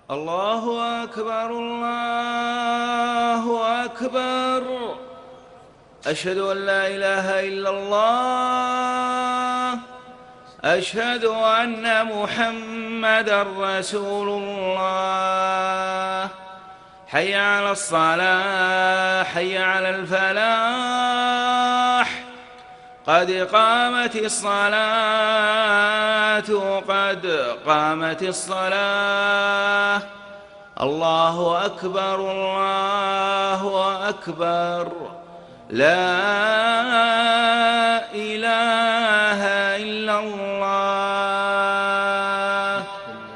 الله أكبر الله أكبر. أشهد أن لا إله إلا الله. أشهد أن محمدًا رسول الله. حي على الصلاة حي على الفلاح. قد قامت الصلاة قد قامت الصلاة. الله أكبر الله أكبر. لا إله إلا الله.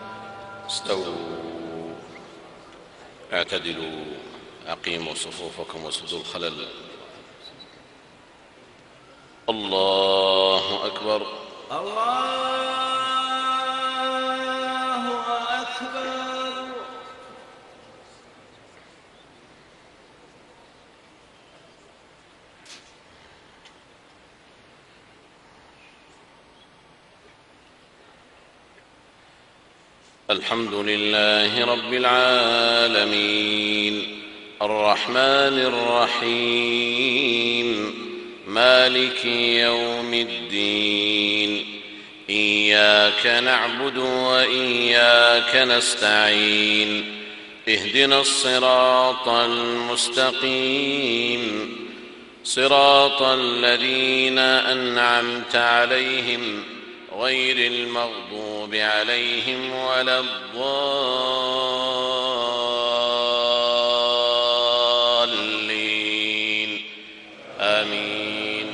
استووا اعتدلوا أقيموا صفوفكم وسدوا الخلل. الله أكبر الله أكبر. الحمد لله رب العالمين الرحمن الرحيم مالك يوم الدين. إياك نعبد وإياك نستعين. اهدنا الصراط المستقيم صراط الذين أنعمت عليهم غير المغضوب عليهم ولا الضالين. آمين.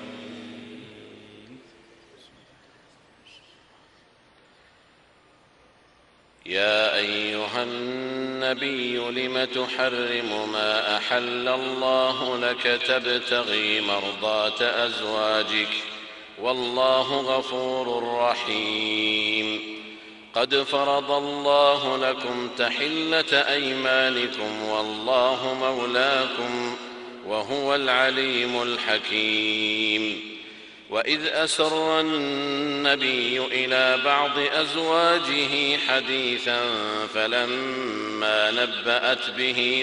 يا أيها النبي لم تحرم ما أحل الله لك تبتغي مرضات أزواجك والله غفور رحيم. قد فرض الله لكم تحلة أيمانكم والله مولاكم وهو العليم الحكيم. وإذ أسر النبي إلى بعض أزواجه حديثا فلما نبأت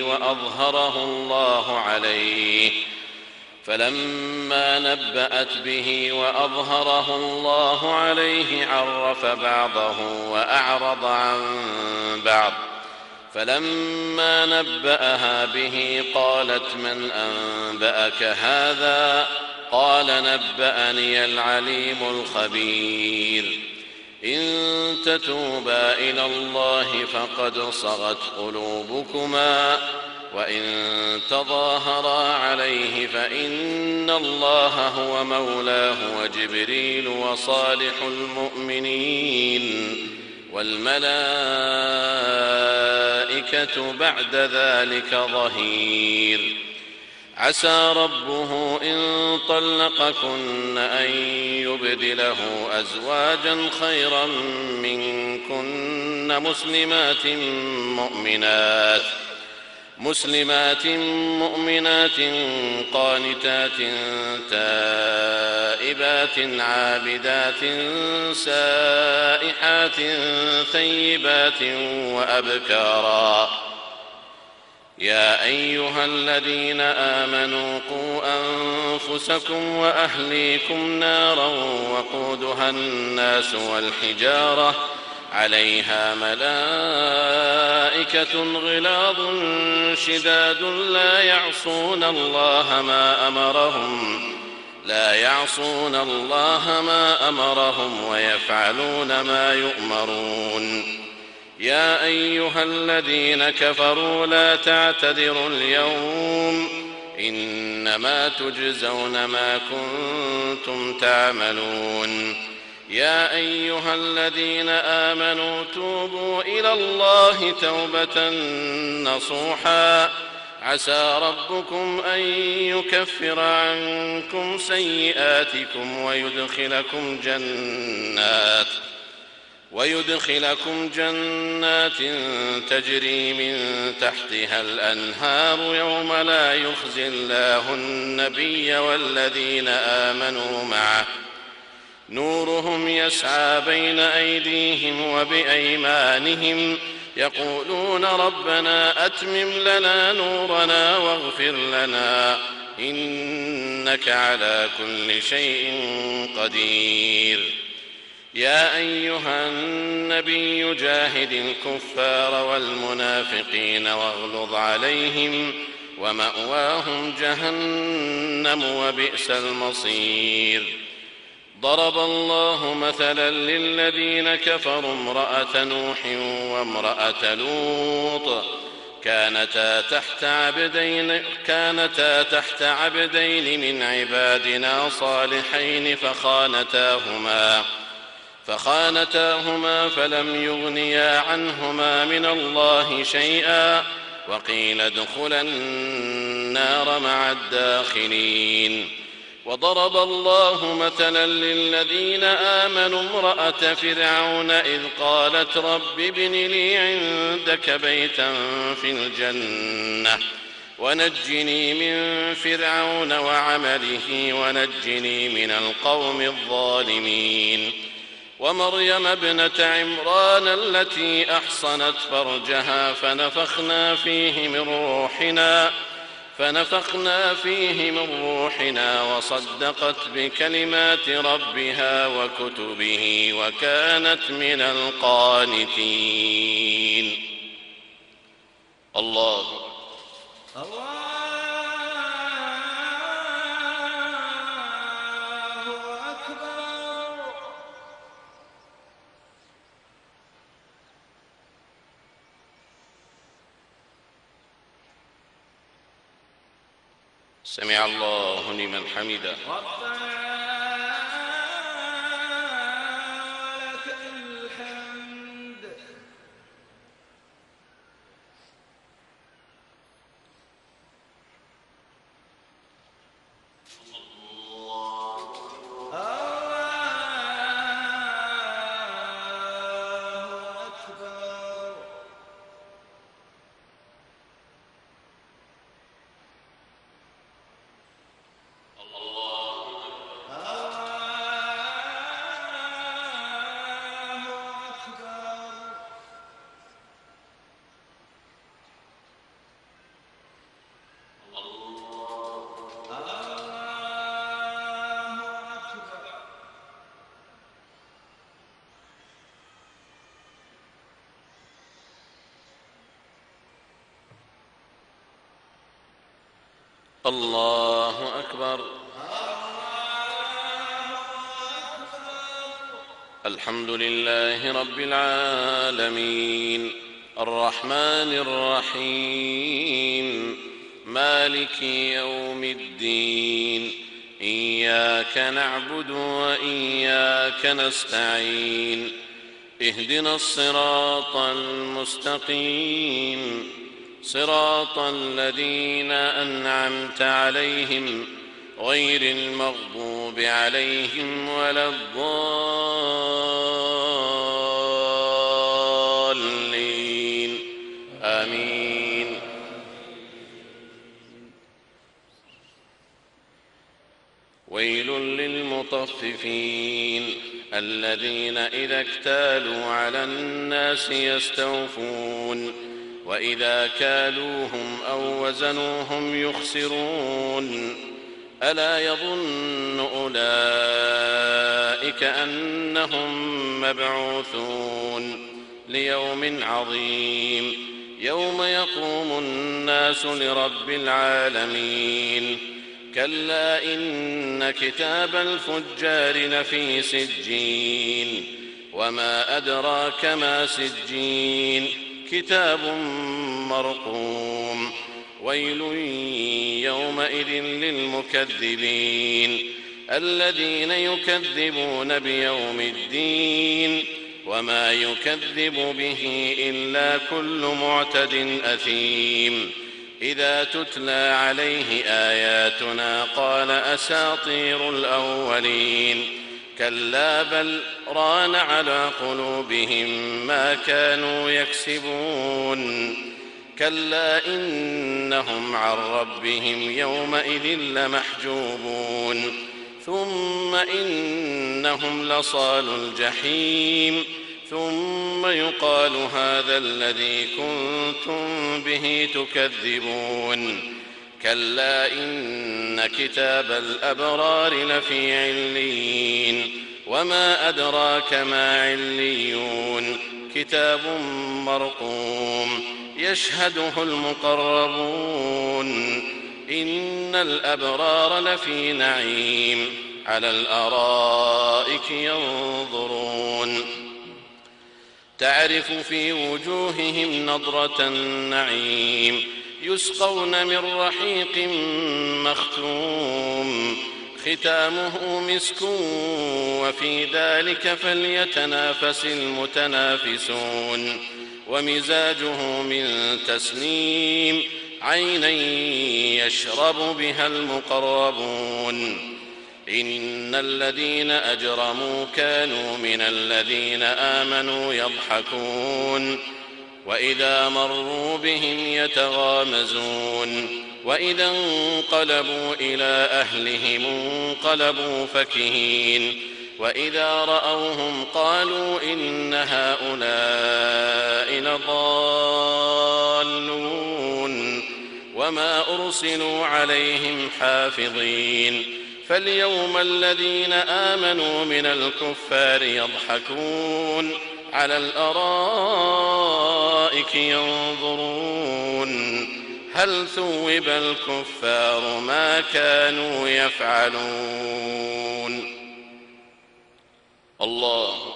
به وأظهره الله عليه عرف بعضه وأعرض عن بعض. فلما نبأها به قالت من أنبأك هذا؟ قال نبأني العليم الخبير. إن تتوبا إلى الله فقد صغت قلوبكما وإن تظاهرا عليه فإن الله هو مولاه وجبريل وصالح المؤمنين والملائكة بعد ذلك ظهير. عسى ربه إن طلقكن أن يبدله أزواجا خيرا منكن مسلمات مؤمنات قانتات تائبات عابدات سائحات ثيبات وأبكارا. يا أيها الذين آمنوا قوا أنفسكم وأهليكم نارا وقودها الناس والحجارة عليها ملائكة غلاظ شداد لا يعصون الله ما أمرهم ويفعلون ما يؤمرون. يا أيها الذين كفروا لا تعتذروا اليوم إنما تجزون ما كنتم تعملون. يا أيها الذين آمنوا توبوا إلى الله توبة نصوحا عسى ربكم أن يكفر عنكم سيئاتكم ويدخلكم جنات تجري من تحتها الأنهار يوم لا يخزي الله النبي والذين آمنوا معه نورهم يسعى بين أيديهم وبأيمانهم يقولون ربنا أتمم لنا نورنا واغفر لنا إنك على كل شيء قدير. يا أيها النبي جاهد الكفار والمنافقين واغلظ عليهم ومأواهم جهنم وبئس المصير. ضرب الله مثلا للذين كفروا امرأة نوح وامرأة لوط كانتا تحت عبدين من عبادنا صالحين فخانتاهما فلم يغنيا عنهما من الله شيئا وقيل ادخلا النار مع الداخلين. وضرب الله مثلا للذين آمنوا امرأة فرعون إذ قالت رب ابن لي عندك بيتا في الجنة ونجني من فرعون وعمله ونجني من القوم الظالمين. ومريم ابنة عمران التي أحصنت فرجها فنفخنا فيه من روحنا وصدقت بكلمات ربها وكتبه وكانت من القانتين. الله أكبر. سمع الله لمن حمده. ربنا لك الحمد. الله أكبر. الحمد لله رب العالمين الرحمن الرحيم مالك يوم الدين إياك نعبد وإياك نستعين اهدنا الصراط المستقيم صراط الذين أنعمت عليهم غير المغضوب عليهم ولا الضالين آمين. ويل للمطففين الذين إذا اكتالوا على الناس يستوفون وإذا كالوهم أو وزنوهم يخسرون ألا يظن أولئك أنهم مبعوثون ليوم عظيم يوم يقوم الناس لرب العالمين. كلا إن كتاب الفجار لفي سجين وما أدراك ما سجين كتاب مرقوم. ويل يومئذ للمكذبين الذين يكذبون بيوم الدين وما يكذب به إلا كل معتد أثيم. إذا تتلى عليه آياتنا قال أساطير الأولين كلا بل ران على قلوبهم ما كانوا يكسبون. كلا إنهم عن ربهم يومئذ لمحجوبون ثم إنهم لصالو الجحيم ثم يقال هذا الذي كنتم به تكذبون كلا إن كتاب الأبرار لفي عليين وما أدراك ما عليون كتاب مرقوم يشهده المقربون إن الأبرار لفي نعيم على الأرائك ينظرون تعرف في وجوههم نضرة النعيم يسقون من رحيق مختوم ختامه مسك وفي ذلك فليتنافس المتنافسون ومزاجه من تسنيم عينا يشرب بها المقربون إن الذين أجرموا كانوا من الذين آمنوا يضحكون وإذا مروا بهم يتغامزون وإذا انقلبوا إلى أهلهم انقلبوا فكهين وإذا رأوهم قالوا إن هؤلاء لضالون وما أرسلوا عليهم حافظين فاليوم الذين آمنوا من الكفار يضحكون على الأرائك ينظرون هل ثوب الكفار ما كانوا يفعلون. الله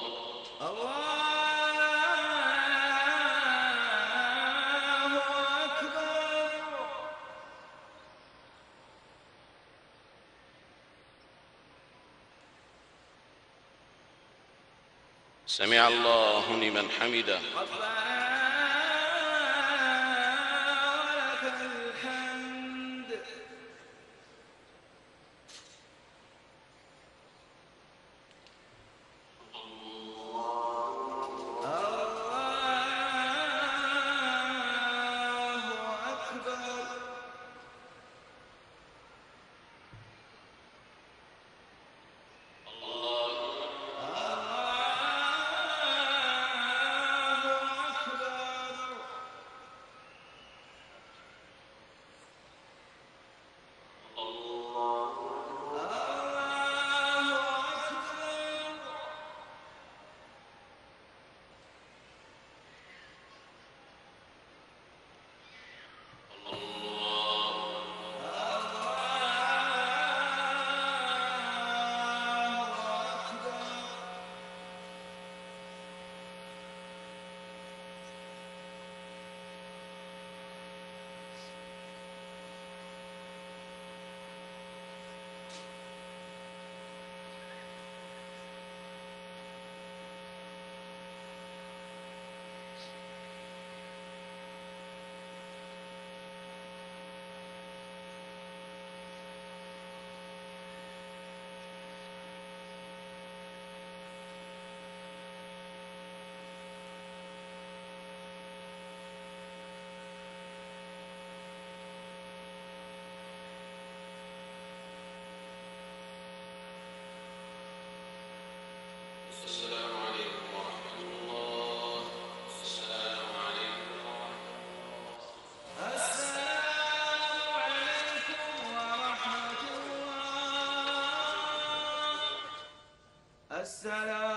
سمع الله لمن حمده. السلام